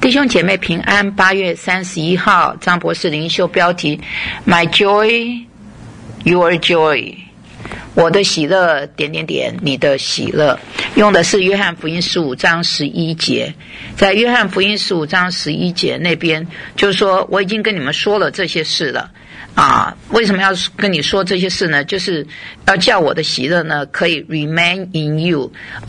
弟兄姐妹平安。8月31号，张博士灵修标题 My joy, your joy， 我的喜乐你的喜乐，用的是约翰福音15章11节。在约翰福音15章11节那边就是说，我已经跟你们说了这些事了为什么要跟你说这些事呢？就是要叫我的喜乐呢可以 remain in you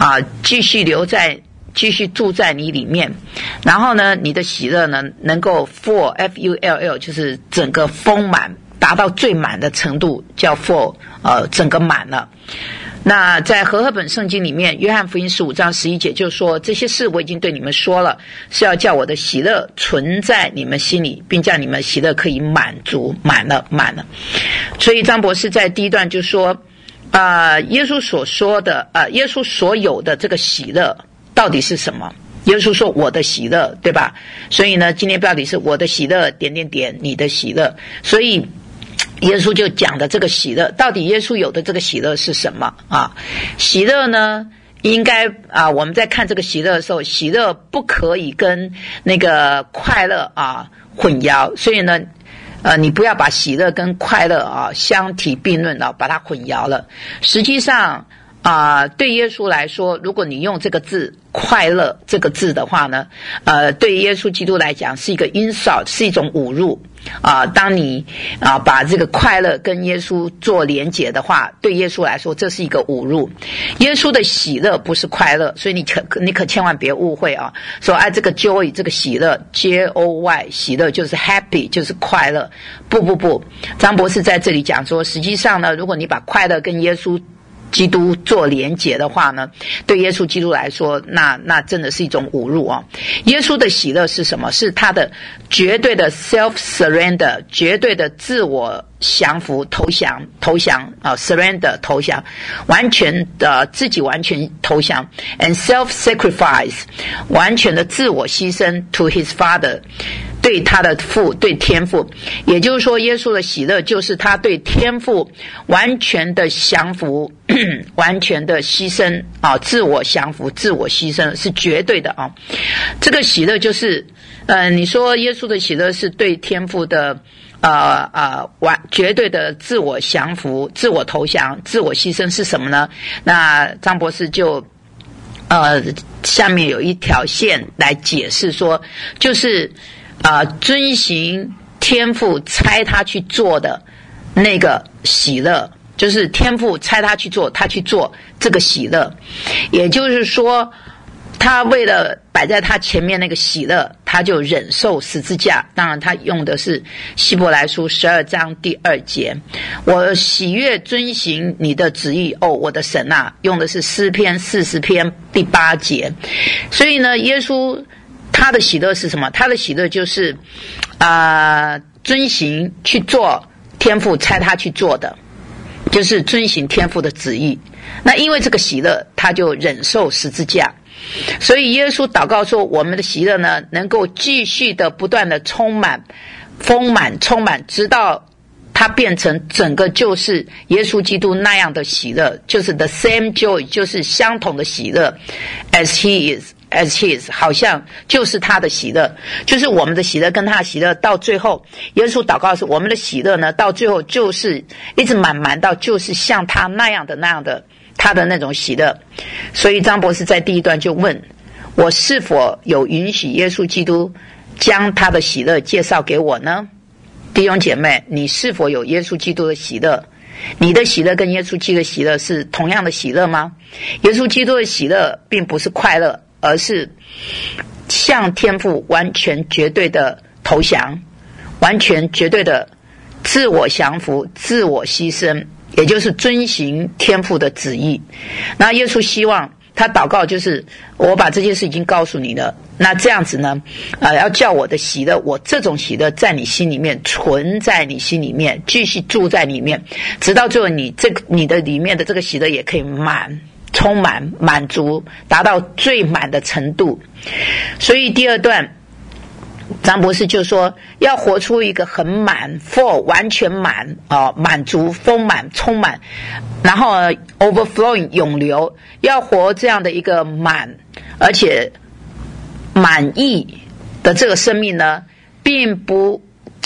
继续住在你里面，然后呢你的喜乐呢能够 full F-U-L-L 就是整个丰满，达到最满的程度，叫 full 整个满了。那在和合本圣经里面，约翰福音15章11节就说，这些事我已经对你们说了，是要叫我的喜乐存在你们心里，并叫你们喜乐可以满足，满了。所以张博士在第一段就说耶稣所说的耶稣所有的这个喜乐到底是什么？耶稣说我的喜乐，对吧？所以呢今天标题是我的喜乐你的喜乐。所以耶稣就讲的这个喜乐，到底耶稣有的这个喜乐是什么喜乐呢应该我们在看这个喜乐的时候，喜乐不可以跟那个快乐混淆。所以呢你不要把喜乐跟快乐相提并论把它混淆了。实际上对耶稣来说，如果你用这个字快乐这个字的话呢对耶稣基督来讲是一个 insult， 是一种侮辱当你把这个快乐跟耶稣做连结的话，对耶稣来说这是一个侮辱。耶稣的喜乐不是快乐，所以你可千万别误会说这个 joy 这个喜乐 J-O-Y 喜乐就是 happy 就是快乐，不，张博士在这里讲说，实际上呢如果你把快乐跟耶稣基督做连结的话呢，对耶稣基督来说那真的是一种侮辱耶稣的喜乐是什么？是他的绝对的 self surrender， 绝对的自我降服投降surrender 投降，完全的自己完全投降 and self sacrifice 完全的自我牺牲 to his father， 对他的父，对天父。也就是说耶稣的喜乐就是他对天父完全的降服完全的牺牲自我降服自我牺牲是绝对的这个喜乐就是你说耶稣的喜乐是对天父的绝对的自我降服自我投降自我牺牲是什么呢？那张博士就下面有一条线来解释说，就是遵行天父差他去做的那个喜乐，就是天父差他去做这个喜乐。也就是说他为了摆在他前面那个喜乐，他就忍受十字架。当然他用的是希伯来书12章第2节，我喜悦遵行你的旨意我的神用的是诗篇40篇第8节。所以呢耶稣他的喜乐是什么？他的喜乐就是遵行去做天父差他去做的，就是遵行天父的旨意。那因为这个喜乐他就忍受十字架。所以耶稣祷告说，我们的喜乐呢能够继续的不断的充满丰满充满，直到它变成整个就是耶稣基督那样的喜乐，就是 the same joy， 就是相同的喜乐 as he is， 好像就是他的喜乐，就是我们的喜乐跟他的喜乐到最后，耶稣祷告的是我们的喜乐呢到最后就是一直满到就是像他那样的他的那种喜乐。所以张博士在第一段就问，我是否有允许耶稣基督将他的喜乐介绍给我呢？弟兄姐妹，你是否有耶稣基督的喜乐？你的喜乐跟耶稣基督的喜乐是同样的喜乐吗？耶稣基督的喜乐并不是快乐，而是向天父完全绝对的投降，完全绝对的自我降服自我牺牲，也就是遵行天父的旨意。那耶稣希望他祷告就是我把这件事已经告诉你了，那这样子呢要叫我的喜乐，我这种喜乐在你心里面存在你心里面继续住在里面，直到最后你的里面的这个喜乐也可以充满满足，达到最满的程度。所以第二段张博士就说要活出一个很满 full 完全满满足丰满充满，然后overflowing 涌流，要活这样的一个满而且满意的这个生命呢，并不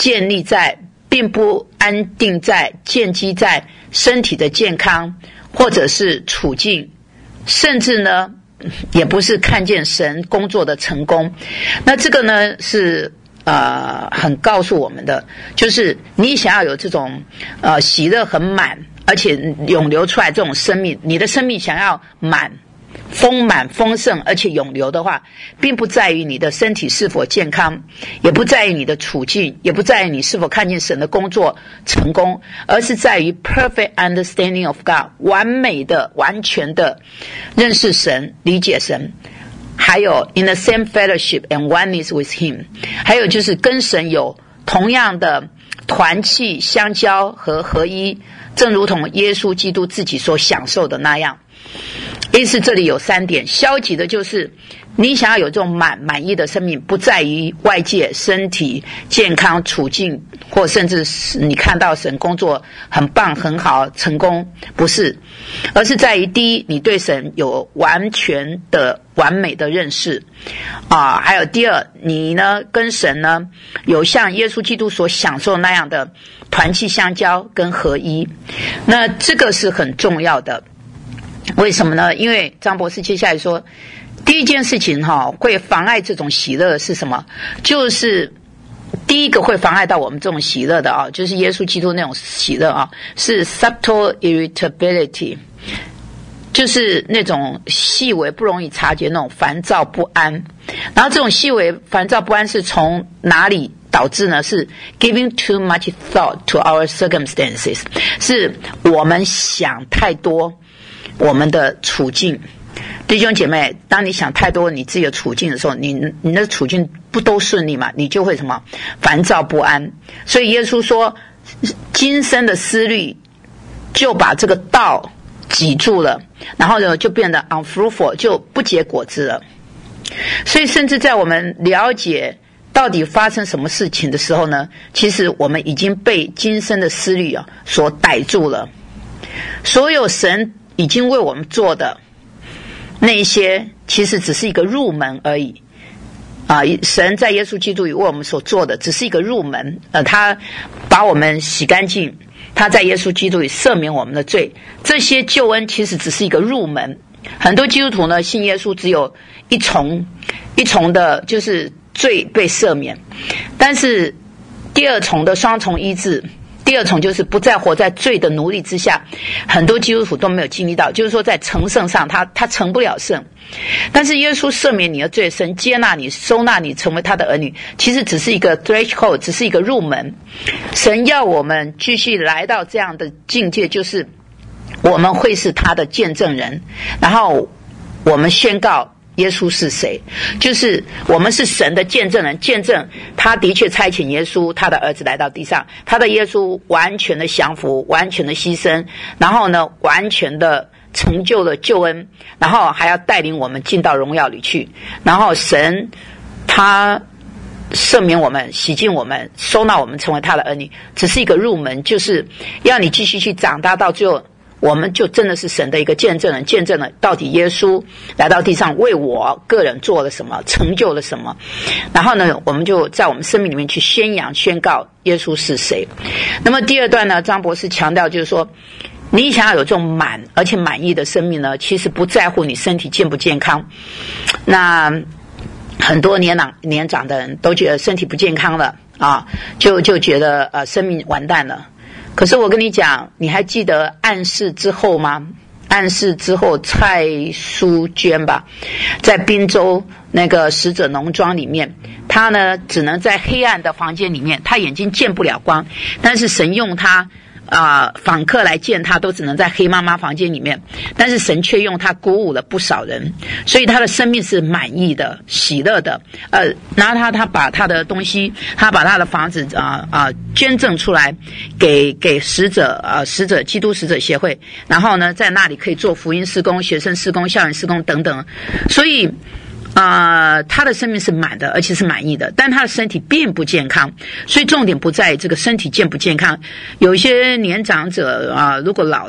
安定在建基在身体的健康或者是处境，甚至呢也不是看见神工作的成功。那这个呢是很告诉我们的，就是你想要有这种喜乐很满而且涌流出来这种生命，你的生命想要丰满丰盛而且永留的话，并不在于你的身体是否健康，也不在于你的处境，也不在于你是否看见神的工作成功，而是在于 perfect understanding of God， 完美的完全的认识神，理解神，还有 in the same fellowship and oneness with him， 还有就是跟神有同样的团契相交和合一，正如同耶稣基督自己所享受的那样。意思这里有3点，消极的就是你想要有这种满意的生命，不在于外界身体健康处境，或甚至是你看到神工作很棒很好成功，不是，而是在于第一，你对神有完全的完美的认识还有第二，你呢跟神呢有像耶稣基督所享受那样的团契相交跟合一。那这个是很重要的。为什么呢？因为张博士接下来说，第一件事情会妨碍这种喜乐是什么？就是第一个会妨碍到我们这种喜乐的就是耶稣基督那种喜乐是 subtle irritability， 就是那种细微不容易察觉那种烦躁不安。然后这种细微烦躁不安是从哪里导致呢？是 giving too much thought to our circumstances， 是我们想太多我们的处境。弟兄姐妹，当你想太多你自己的处境的时候，你的处境不都顺利嘛，你就会什么烦躁不安。所以耶稣说今生的思虑就把这个道挤住了，然后呢就变得 unfruitful， 就不结果子了。所以甚至在我们了解到底发生什么事情的时候呢，其实我们已经被今生的思虑所逮住了。所有神已经为我们做的那一些其实只是一个入门而已神在耶稣基督里为我们所做的只是一个入门他把我们洗干净，他在耶稣基督里赦免我们的罪，这些救恩其实只是一个入门。很多基督徒呢信耶稣只有一重的就是罪被赦免，但是第二重的双重医治，第二重就是不再活在罪的奴隶之下，很多基督徒都没有经历到，就是说在成圣上他成不了圣。但是耶稣赦免你的罪，神接纳你收纳你成为他的儿女，其实只是一个 threshold， 只是一个入门。神要我们继续来到这样的境界，就是我们会是他的见证人，然后我们宣告耶稣是谁，就是我们是神的见证人，见证他的确差遣耶稣他的儿子来到地上，他的耶稣完全的降服，完全的牺牲，然后呢完全的成就了救恩，然后还要带领我们进到荣耀里去，然后神他赦免我们，洗净我们，收纳我们成为他的儿女，只是一个入门，就是要你继续去长大，到最后我们就真的是神的一个见证人，见证了到底耶稣来到地上为我个人做了什么，成就了什么，然后呢我们就在我们生命里面去宣扬宣告耶稣是谁。那么第二段呢，张博士强调就是说，你想要有这种而且满意的生命呢，其实不在乎你身体健不健康。那很多年长的人都觉得身体不健康了就觉得生命完蛋了。可是我跟你讲，你还记得暗示之后吗？暗示之后蔡淑娟吧，在滨州那个使者农庄里面，她呢只能在黑暗的房间里面，她眼睛见不了光，但是神用她访客来见他都只能在黑妈妈房间里面，但是神却用他鼓舞了不少人，所以他的生命是满意的喜乐的。然后他把他的东西，他把他的房子捐赠出来给使者基督使者协会，然后呢在那里可以做福音事工、学生事工、校园事工等等。所以他的生命是满的，而且是满意的，但他的身体并不健康，所以重点不在这个身体健不健康。有一些年长者如果老了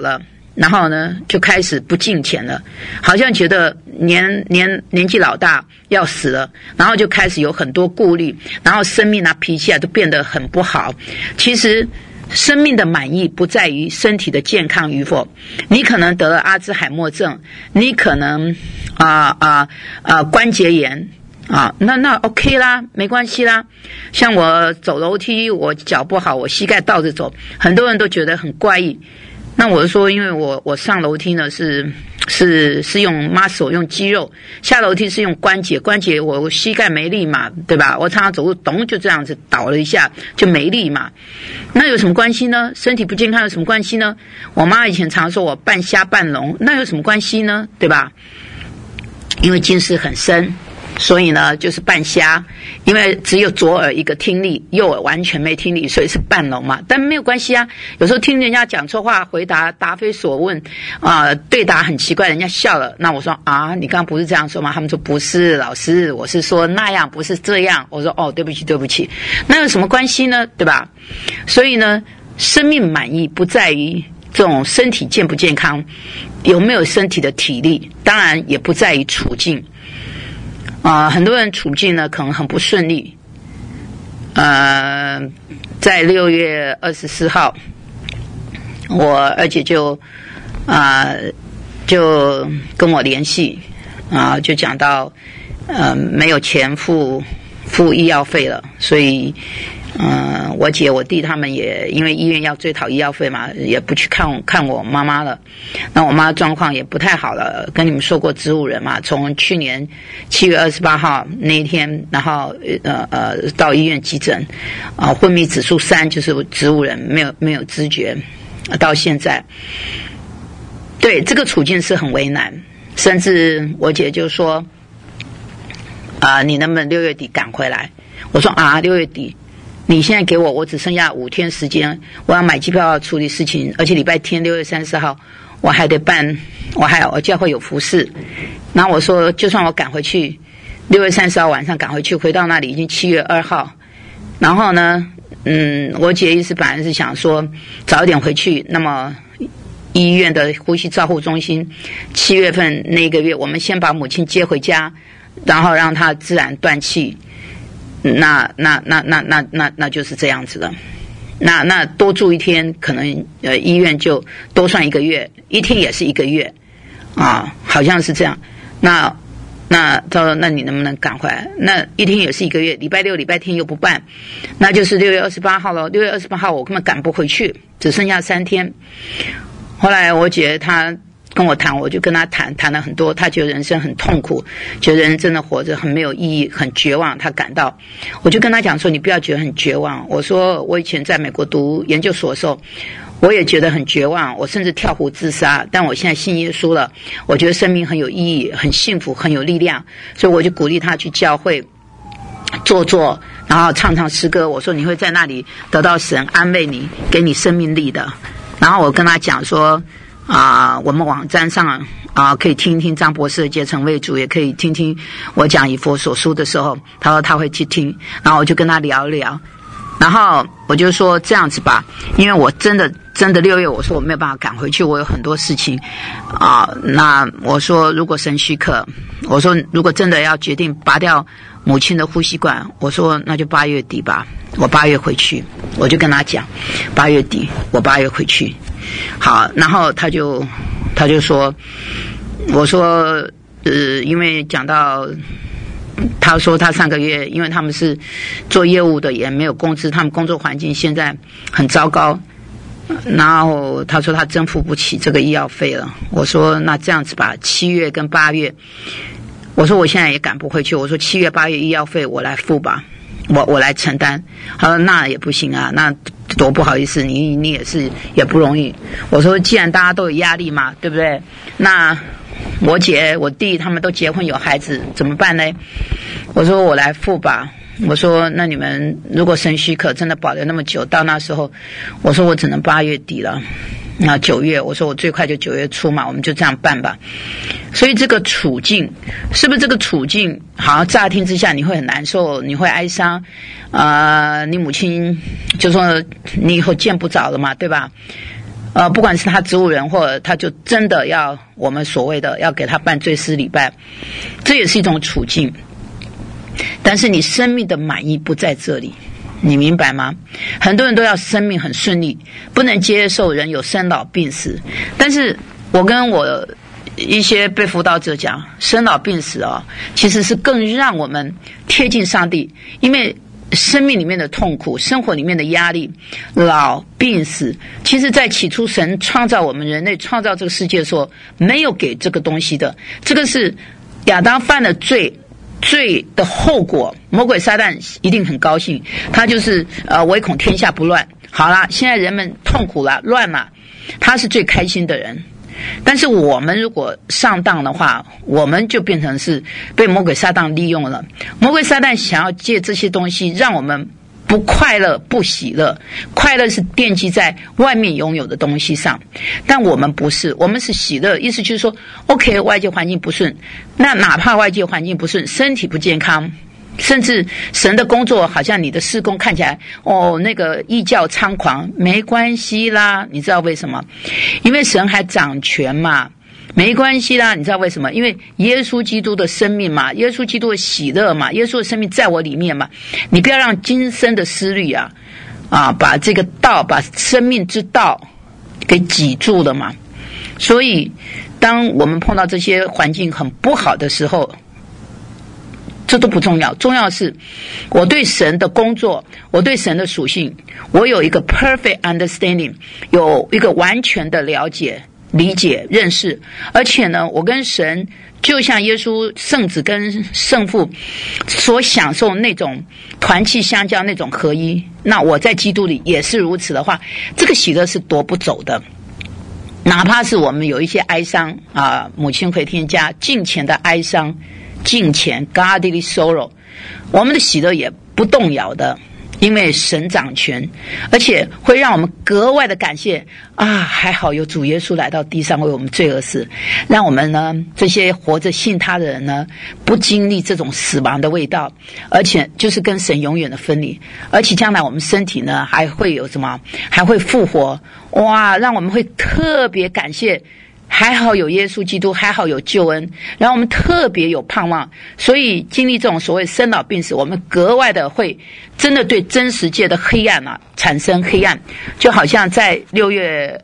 然后呢就开始不敬钱了，好像觉得年纪老大要死了，然后就开始有很多顾虑，然后生命啊脾气啊都变得很不好。其实生命的满意不在于身体的健康与否，你可能得了阿兹海默症，你可能关节炎那 OK 啦，没关系啦。像我走楼梯，我脚不好，我膝盖倒着走，很多人都觉得很怪异。那我说，因为我上楼梯呢是用 muscle 用肌肉，下楼梯是用关节，我膝盖没力嘛，对吧？我常常走路咚就这样子倒了一下就没力嘛，那有什么关系呢？身体不健康有什么关系呢？我妈以前常说我半瞎半聋，那有什么关系呢？对吧？因为近视很深，所以呢就是半瞎，因为只有左耳一个听力，右耳完全没听力，所以是半聋嘛。但没有关系啊，有时候听人家讲错话，回答答非所问对答很奇怪，人家笑了，那我说你刚刚不是这样说吗？他们说不是，老师，我是说那样，不是这样。我说对不起，那有什么关系呢？对吧？所以呢，生命满意不在于这种身体健不健康，有没有身体的体力，当然也不在于处境。很多人处境呢可能很不顺利。在6月24号，我二姐就跟我联系就讲到没有钱付医药费了，所以我姐我弟他们也因为医院要追讨医药费嘛，也不去看我妈妈了。那我妈状况也不太好了，跟你们说过植物人嘛，从去年7月28号那一天，然后到医院急诊昏迷指数3，就是植物人，没有知觉，到现在。对，这个处境是很为难，甚至我姐就说你能不能6月底赶回来？我说6月底你现在给我只剩下5天时间，我要买机票要处理事情，而且礼拜天6月30号我还得办，我教会有服事。然后我说就算我赶回去6月30号晚上赶回去，回到那里已经7月2号。然后呢我姐意思本来是想说早一点回去，那么医院的呼吸照护中心7月份那个月我们先把母亲接回家，然后让她自然断气。那就是这样子的。那多住1天，可能医院就多算1个月，1天也是1个月好像是这样。那他说那你能不能赶回来？那1天也是1个月，礼拜六礼拜天又不办，那就是6月28号了。6月28号我根本赶不回去，只剩下3天。后来我姐她跟我谈，我就跟他谈了很多，他觉得人生很痛苦，觉得人真的活着很没有意义，很绝望，他感到。我就跟他讲说你不要觉得很绝望，我说我以前在美国读研究所的时候我也觉得很绝望，我甚至跳湖自杀，但我现在信耶稣了，我觉得生命很有意义，很幸福，很有力量，所以我就鼓励他去教会做，然后唱诗歌。我说你会在那里得到神安慰你，给你生命力的。然后我跟他讲说我们网站上可以听听张博士的结成为主，也可以听听我讲以佛所书的时候，他说他会去听。然后我就跟他聊一聊，然后我就说这样子吧，因为我真的6月我说我没有办法赶回去，我有很多事情那我说如果神许可，我说如果真的要决定拔掉母亲的呼吸管，我说那就8月底吧，我8月回去。我就跟他讲8月底我8月回去。好，然后他就说，我说因为讲到他说他上个月因为他们是做业务的，也没有工资，他们工作环境现在很糟糕，然后他说他真付不起这个医药费了。我说那这样子吧，7月跟8月，我说我现在也赶不回去，我说7月8月医药费我来付吧，我来承担。他说那也不行啊，那多不好意思，你也是也不容易。我说既然大家都有压力嘛，对不对？那我姐我弟他们都结婚有孩子怎么办呢？我说我来付吧。我说那你们如果神许可真的保留那么久，到那时候我说我只能8月底了，那9月我说我最快就9月初嘛，我们就这样办吧。所以这个处境是不是这个处境好像乍听之下你会很难受，你会哀伤你母亲就说你以后见不着了嘛，对吧？ 不管是他植物人，或者他就真的要我们所谓的要给他办追思礼拜，这也是一种处境。但是你生命的满意不在这里，你明白吗？很多人都要生命很顺利，不能接受人有生老病死。但是我跟我一些被辅导者讲，生老病死其实是更让我们贴近上帝，因为生命里面的痛苦，生活里面的压力，老病死，其实在起初神创造我们人类，创造这个世界的时候没有给这个东西的。这个是亚当犯了罪的后果，魔鬼撒旦一定很高兴，他就是唯恐天下不乱。好啦，现在人们痛苦了，乱了，他是最开心的人。但是我们如果上当的话，我们就变成是被魔鬼撒旦利用了。魔鬼撒旦想要借这些东西让我们不快乐不喜乐，快乐是奠基在外面拥有的东西上，但我们不是，我们是喜乐。意思就是说 OK， 外界环境不顺，那哪怕外界环境不顺，身体不健康，甚至神的工作好像你的事工看起来那个异教猖狂，没关系啦。你知道为什么？因为神还掌权嘛，没关系啦。你知道为什么？因为耶稣基督的生命嘛，耶稣基督的喜乐嘛，耶稣的生命在我里面嘛。你不要让今生的思虑把这个道，把生命之道给挤住了嘛。所以当我们碰到这些环境很不好的时候，这都不重要，重要的是我对神的工作，我对神的属性，我有一个 perfect understanding， 有一个完全的了解、理解、认识。而且呢，我跟神就像耶稣圣子跟圣父所享受那种团契相交，那种合一，那我在基督里也是如此的话，这个喜乐是夺不走的。哪怕是我们有一些哀伤母亲回天家敬虔的哀伤，敬虔 godly sorrow， 我们的喜乐也不动摇的，因为神掌权，而且会让我们格外的感谢还好有主耶稣来到地上为我们罪而死，让我们呢这些活着信他的人呢不经历这种死亡的味道，而且就是跟神永远的分离，而且将来我们身体呢还会有什么，还会复活，让我们会特别感谢，还好有耶稣基督，还好有救恩，然后我们特别有盼望。所以经历这种所谓生老病死，我们格外的会真的对真实界的黑暗产生黑暗。就好像在6月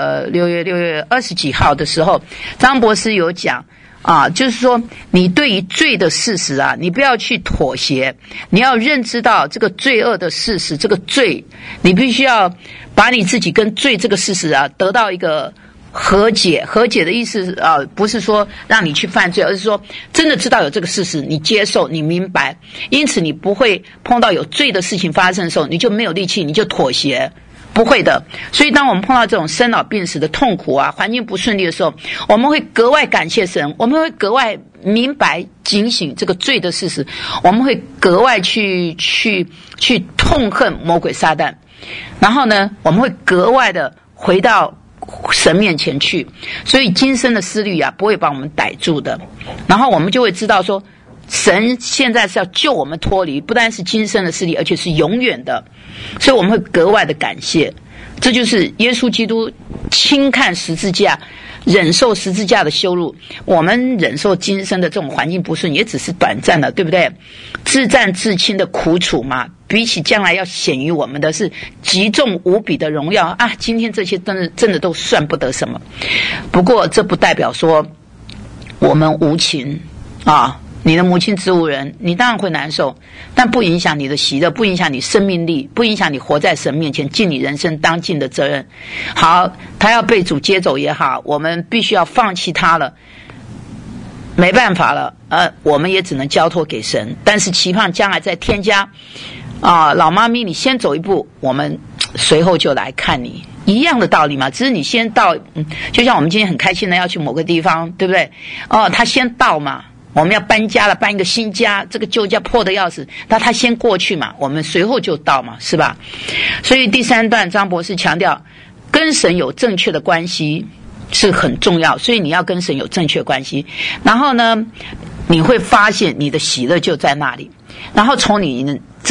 20几号的时候，张博士有讲就是说你对于罪的事实你不要去妥协，你要认知到这个罪恶的事实，这个罪你必须要把你自己跟罪这个事实得到一个和解的意思不是说让你去犯罪，而是说真的知道有这个事实，你接受，你明白，因此你不会碰到有罪的事情发生的时候你就没有力气，你就妥协，不会的。所以当我们碰到这种生老病死的痛苦环境不顺利的时候，我们会格外感谢神，我们会格外明白警醒这个罪的事实，我们会格外去痛恨魔鬼撒旦，然后呢我们会格外的回到神面前去。所以今生的思虑不会把我们逮住的，然后我们就会知道说神现在是要救我们脱离不但是今生的思虑，而且是永远的，所以我们会格外的感谢。这就是耶稣基督轻看十字架，忍受十字架的羞辱。我们忍受今生的这种环境不顺也只是短暂的，对不对？自战自亲的苦楚嘛，比起将来要显于我们的是极重无比的荣耀今天这些真的都算不得什么。不过这不代表说我们无情你的母亲植物人，你当然会难受，但不影响你的喜乐，不影响你生命力，不影响你活在神面前尽你人生当尽的责任。好，他要被主接走也好，我们必须要放弃他了，没办法了我们也只能交托给神，但是期盼将来在天家老妈咪你先走一步，我们随后就来看你，一样的道理嘛，只是你先到就像我们今天很开心的要去某个地方，对不对他先到嘛，我们要搬家了，搬一个新家，这个旧家破的要死，那他先过去嘛，我们随后就到嘛，是吧？所以第3段张博士强调跟神有正确的关系是很重要，所以你要跟神有正确关系，然后呢你会发现你的喜乐就在那里，然后从你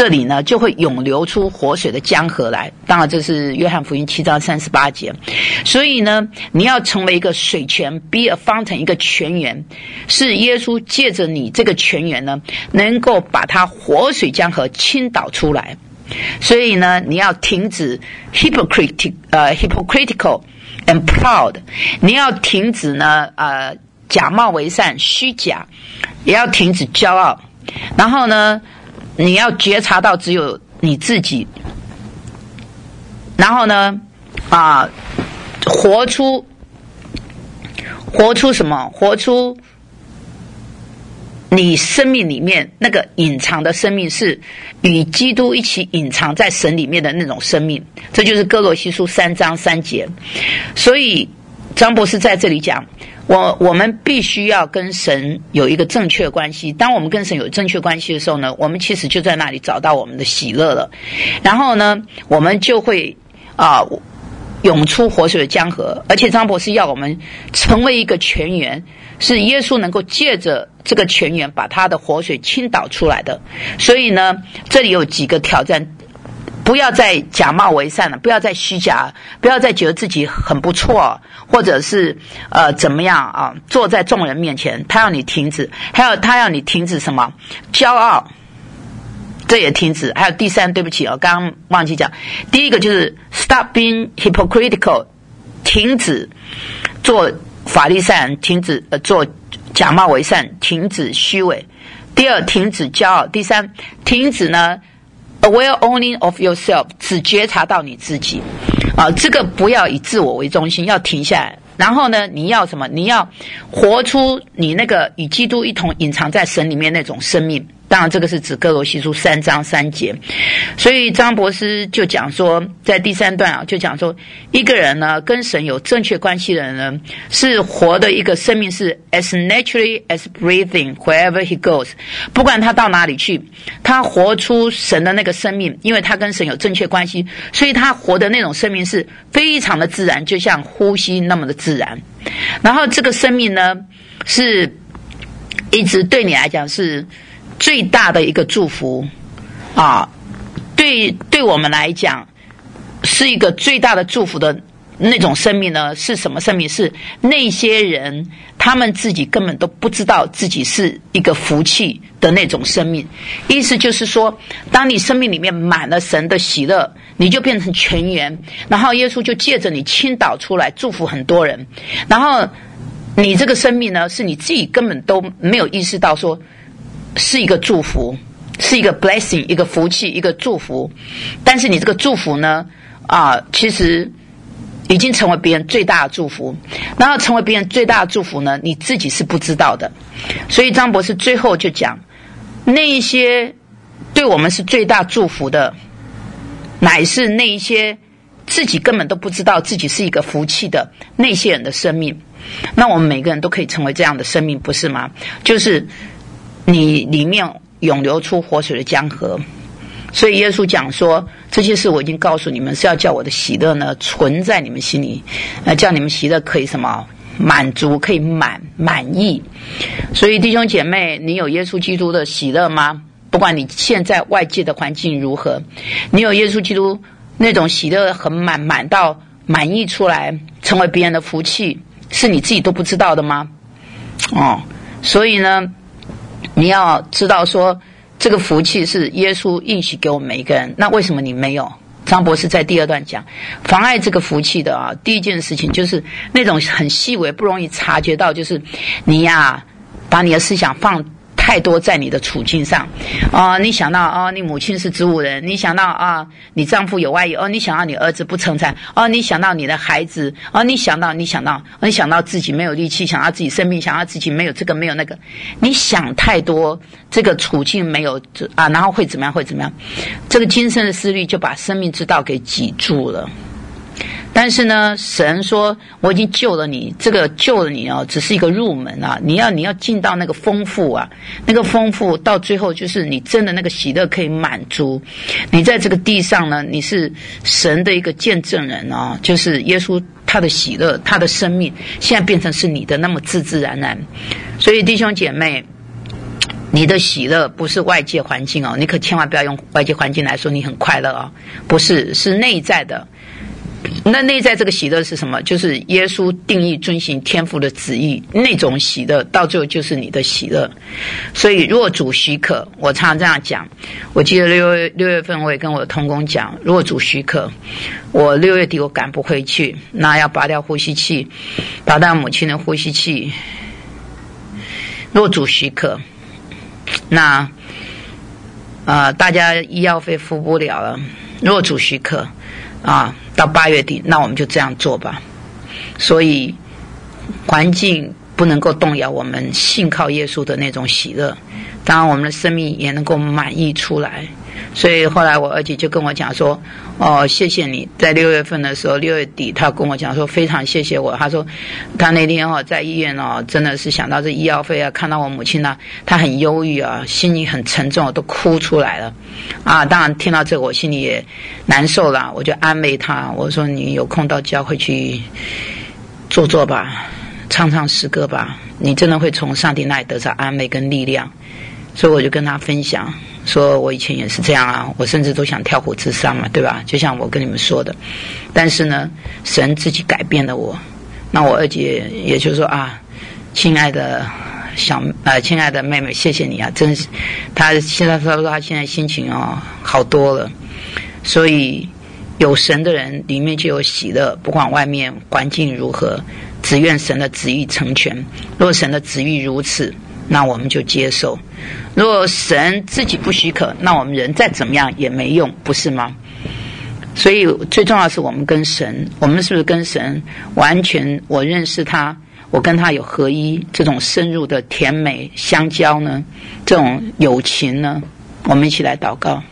这里呢就会涌流出活水的江河来。当然这是约翰福音7章38节。所以呢，你要成为一个水泉 ，be a fountain， 一个泉源，是耶稣借着你这个泉源呢，能够把它活水江河倾倒出来。所以呢，你要停止 hypocritical and proud， 你要停止呢假冒为善虚假，也要停止骄傲。然后呢，你要觉察到只有你自己，然后呢活出什么？活出你生命里面那个隐藏的生命，是与基督一起隐藏在神里面的那种生命。这就是哥罗西书3章3节。所以张博士在这里讲，我们必须要跟神有一个正确关系。当我们跟神有正确关系的时候呢，我们其实就在那里找到我们的喜乐了。然后呢，我们就会涌出活水的江河。而且张博士要我们成为一个泉源，是耶稣能够借着这个泉源把他的活水倾倒出来的。所以呢，这里有几个挑战，不要再假冒为善了，不要再虚假，不要再觉得自己很不错，或者是怎么样坐在众人面前。他要你停止，还有他要你停止什么？骄傲，这也停止。还有第三，对不起刚刚忘记讲，第一个就是 stop being hypocritical， 停止做法利赛人，停止做假冒为善，停止虚伪。第二，停止骄傲。第三，停止呢 aware only of yourself， 只觉察到你自己这个不要以自我为中心，要停下来。然后呢，你要什么？你要活出你那个与基督一同隐藏在神里面那种生命。当然这个是指哥罗西书3章3节。所以张博士就讲说，在第3段就讲说，一个人呢跟神有正确关系的人呢，是活的一个生命，是 as naturally as breathing wherever he goes， 不管他到哪里去，他活出神的那个生命，因为他跟神有正确关系，所以他活的那种生命是非常的自然，就像呼吸那么的自然。然后这个生命呢，是一直对你来讲是最大的一个祝福对我们来讲是一个最大的祝福的那种生命呢，是什么生命？是那些人他们自己根本都不知道自己是一个福气的那种生命。意思就是说，当你生命里面满了神的喜乐，你就变成泉源，然后耶稣就借着你倾倒出来祝福很多人。然后你这个生命呢，是你自己根本都没有意识到说是一个祝福，是一个 blessing， 一个福气，一个祝福。但是你这个祝福呢其实已经成为别人最大的祝福。然后成为别人最大的祝福呢，你自己是不知道的。所以张博士最后就讲，那一些对我们是最大祝福的，乃是那一些自己根本都不知道自己是一个福气的那些人的生命。那我们每个人都可以成为这样的生命，不是吗？就是你里面涌流出活水的江河。所以耶稣讲说，这些事我已经告诉你们，是要叫我的喜乐呢存在你们心里，叫你们喜乐可以什么满足，可以满意。所以弟兄姐妹，你有耶稣基督的喜乐吗？不管你现在外界的环境如何，你有耶稣基督那种喜乐很满到满意出来，成为别人的福气，是你自己都不知道的吗？所以呢，你要知道说，这个福气是耶稣应许给我们每一个人。那为什么你没有？张博士在第2段讲，妨碍这个福气的第一件事情就是那种很细微不容易察觉到，就是你把你的思想放太多在你的处境上你想到你母亲是植物人，你想到你丈夫有外遇你想到你儿子不成才你想到你的孩子你想到自己没有力气，想到自己生病，想到自己没有这个没有那个，你想太多，这个处境没有然后会怎么样，这个今生的思虑就把生命之道给挤住了。但是呢，神说我已经救了你，这个救了你只是一个入门你要进到那个丰富那个丰富到最后就是你真的那个喜乐可以满足。你在这个地上呢，你是神的一个见证人就是耶稣他的喜乐，他的生命现在变成是你的那么自然。所以弟兄姐妹， 你的喜乐不是外界环境哦，你可千万不要用外界环境来说你很快乐哦，不是，是内在的。那内在这个喜乐是什么？就是耶稣定义遵行天父的旨意，那种喜乐到最后就是你的喜乐。所以如果主许可，我常常这样讲，我记得6月份我也跟我的同工讲，如果主许可，我6月底我赶不回去，那要拔掉呼吸器，拔掉母亲的呼吸器，如果主许可，那大家医药费付不了了，如果主许可到8月底，那我们就这样做吧。所以环境不能够动摇我们信靠耶稣的那种喜乐，当然我们的生命也能够满意出来。所以后来我二姐就跟我讲说，谢谢你，在6月份的时候，6月底她跟我讲说非常谢谢我。她说她那天在医院真的是想到这医药费看到我母亲她很忧郁心里很沉重，都哭出来了当然听到这个我心里也难受了，我就安慰她，我说你有空到教会去坐坐吧，唱唱诗歌吧，你真的会从上帝那里得到安慰跟力量。所以我就跟他分享说，我以前也是这样我甚至都想跳湖自杀嘛，对吧？就像我跟你们说的，但是呢，神自己改变了我。那我二姐也就说亲爱的亲爱的妹妹，谢谢你真是，她现在说她现在心情好多了。所以有神的人里面就有喜乐，不管外面环境如何，只愿神的旨意成全。若神的旨意如此，那我们就接受。如果神自己不许可，那我们人再怎么样也没用，不是吗？所以最重要的是我们跟神，我们是不是跟神完全，我认识他，我跟他有合一，这种深入的甜美相交呢，这种友情呢？我们一起来祷告。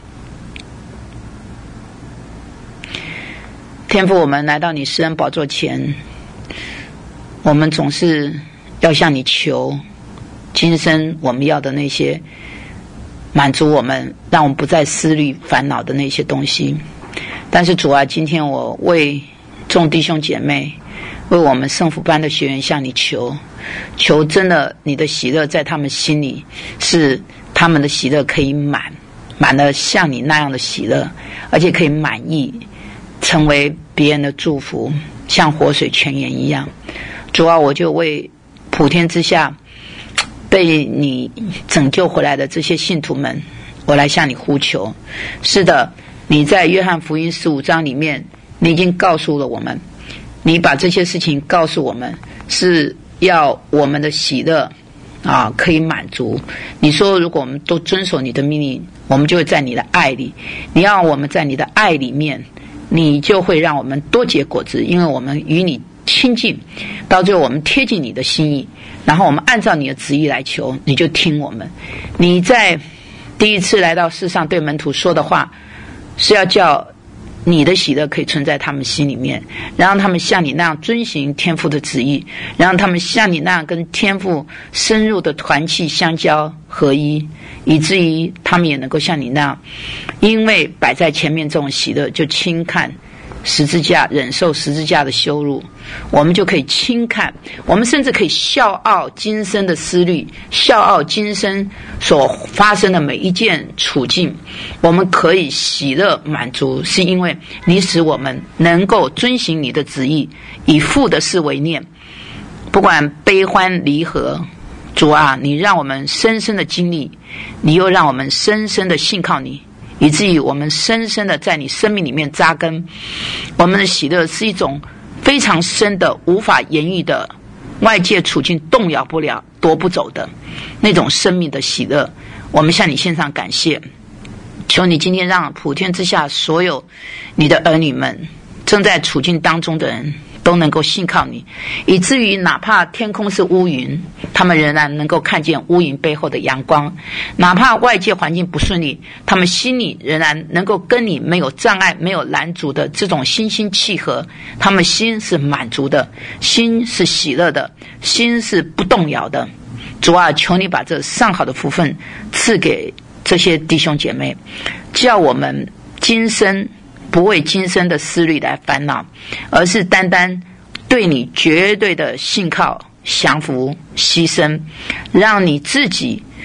天父，我们来到你施恩宝座前，我们总是要向你求今生我们要的那些，满足我们，让我们不再思虑烦恼的那些东西。但是主今天我为众弟兄姐妹，为我们圣福班的学员向你求真的你的喜乐在他们心里，是他们的喜乐可以满了像你那样的喜乐，而且可以满意，成为别人的祝福，像活水泉源一样。主我就为普天之下被你拯救回来的这些信徒们，我来向你呼求。是的，你在约翰福音15章里面，你已经告诉了我们，你把这些事情告诉我们，是要我们的喜乐可以满足。你说如果我们都遵守你的命令，我们就会在你的爱里，你要我们在你的爱里面，你就会让我们多结果子，因为我们与你亲近，到最后我们贴近你的心意，然后我们按照你的旨意来求，你就听我们。你在第一次来到世上对门徒说的话，是要叫你的喜乐可以存在他们心里面，让他们像你那样遵行天父的旨意，让他们像你那样跟天父深入的团契相交合一，以至于他们也能够像你那样，因为摆在前面这种喜乐，就轻看十字架，忍受十字架的羞辱，我们就可以轻看，我们甚至可以笑傲今生的思虑，笑傲今生所发生的每一件处境，我们可以喜乐满足，是因为你使我们能够遵行你的旨意，以父的事为念，不管悲欢离合，主你让我们深深的经历，你又让我们深深的信靠你，以至于我们深深的在你生命里面扎根。我们的喜乐是一种非常深的无法言喻的，外界处境动摇不了夺不走的那种生命的喜乐。我们向你献上感谢，求你今天让普天之下所有你的儿女们，正在处境当中的人都能够信靠你，以至于哪怕天空是乌云，他们仍然能够看见乌云背后的阳光，哪怕外界环境不顺利，他们心里仍然能够跟你没有障碍没有拦阻的这种心心契合，他们心是满足的，心是喜乐的，心是不动摇的。主求你把这上好的福分赐给这些弟兄姐妹，叫我们今生不为今生的思虑来烦恼，而是单单对你绝对的信靠降服牺牲，让你自己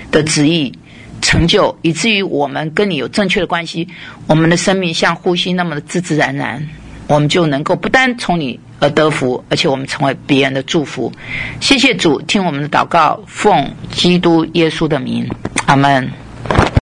的旨意成就，以至于我们跟你有正确的关系，我们的生命像呼吸那么的自自然然，我们就能够不单从你而得福，而且我们成为别人的祝福。谢谢主，听我们的祷告，奉基督耶稣的名，阿们。